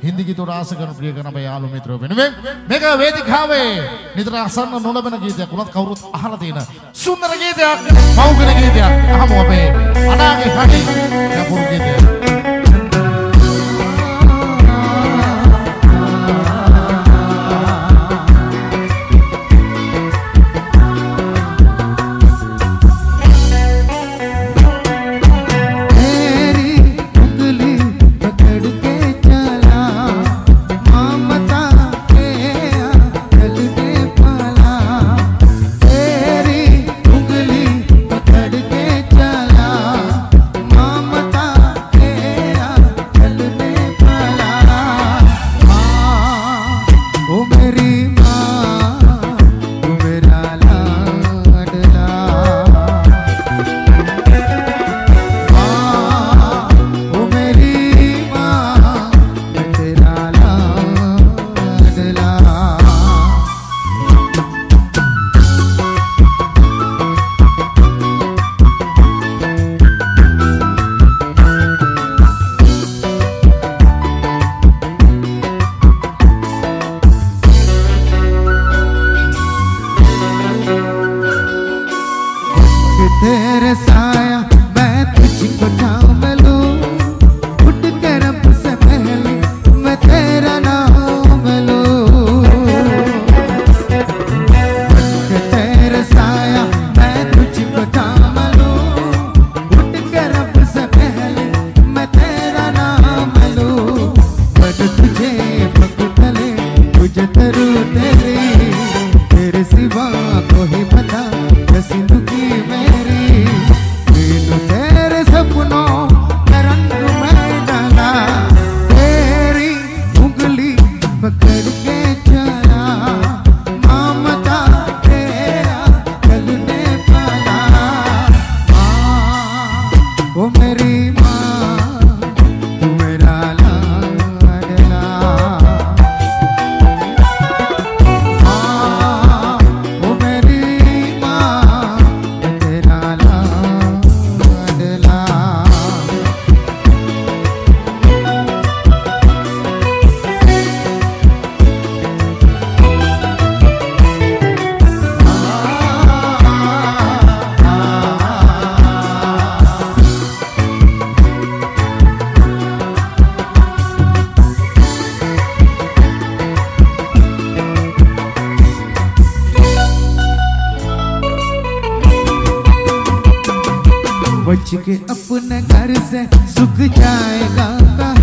හින්දි ගීත රාස කරන ප්‍රිය කරන අපේ යාළු මිත්‍රයෝ වෙනුවෙන් මේක වේදිකාවේ නිතර අසන්න නොලබන ගීතයක් උනත් කවුරුත් අහලා තියෙන සුන්දර ගීතයක් මෞගල ගීතයක් අහමු අපේ අනාගේ රටේ ගැඹුරු ගීතයක් तेरे साया मैं तुझको थाम लूं उठ कर रब से पहले मैं तेरा नाम लूं तेरे साया मैं तुझको थाम लूं उठ कर रब से पहले मैं तेरा नाम लूं बट तुझे पकड़ले तुझे तरू तेरे सिवा कोई पता जिंदगी मेरी तेरे सपनों का रंग मैं डाला तेरी उंगली पकड़ के चला ममता तेरा चलने पाला ओ मेरी माँ तू मेरा लाडला ओ मेरी बच के अपने घर से सुख जाएगा।